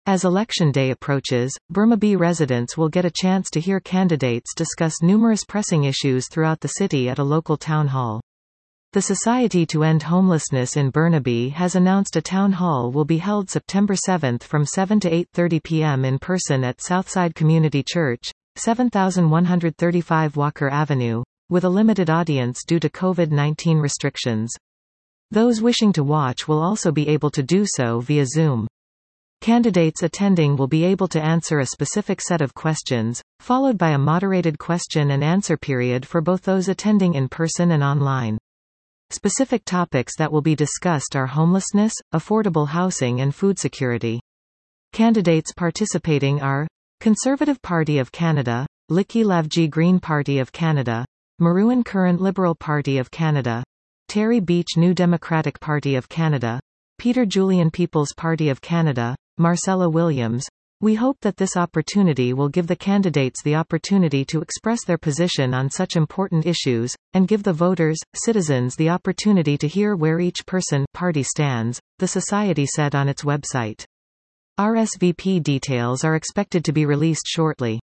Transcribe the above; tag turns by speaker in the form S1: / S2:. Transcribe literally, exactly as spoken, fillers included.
S1: As election day approaches, Burnaby residents will get a chance to hear candidates discuss numerous pressing issues throughout the city at a local town hall. The Society to End Homelessness in Burnaby has announced a town hall will be held September seventh from seven to eight thirty p m in person at Southside Community Church, seven thousand one hundred thirty-five Walker Avenue, with a limited audience due to COVID nineteen restrictions. Those wishing to watch will also be able to do so via Zoom. Candidates attending will be able to answer a specific set of questions, followed by a moderated question and answer period for both those attending in person and online. Specific topics that will be discussed are homelessness, affordable housing and food security. Candidates participating are Conservative Party of Canada, Licky Lavji Green Party of Canada, Marouin Current Liberal Party of Canada, Terry Beach New Democratic Party of Canada, Peter Julian People's Party of Canada, Marcella Williams. We hope that this opportunity will give the candidates the opportunity to express their position on such important issues, and give the voters, citizens the opportunity to hear where each person, party stands, the Society said on its website. R S V P details are expected to be released shortly.